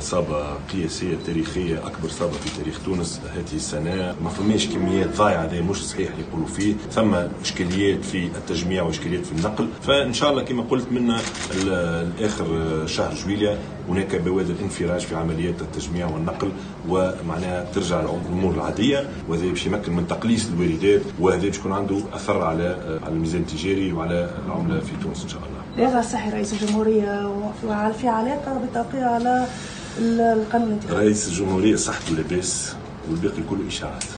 إصابة قياسية تاريخية، أكبر إصابة في تاريخ تونس هذه السنة. ما فماش كميات ضايعة، هذا مش صحيح يقولوا فيه، ثم إشكاليات في التجميع وإشكاليات في النقل. فإن شاء الله كما قلت من الآخر شهر جويلية هناك بوادر انفراج في عمليات التجميع والنقل، ومعناها ترجع الأمور العادية، وهذا باش يمكن من تقليص الواردات، وهذا باش يكون عنده أثر على الميزان التجاري وعلى العملة في تونس إن شاء الله. الوضع الصحي رئيس الجمهورية في علاقة بالتوقيع على القانون الانتخابي؟ رئيس الجمهورية صحته لاباس والباقي كله إشاعات.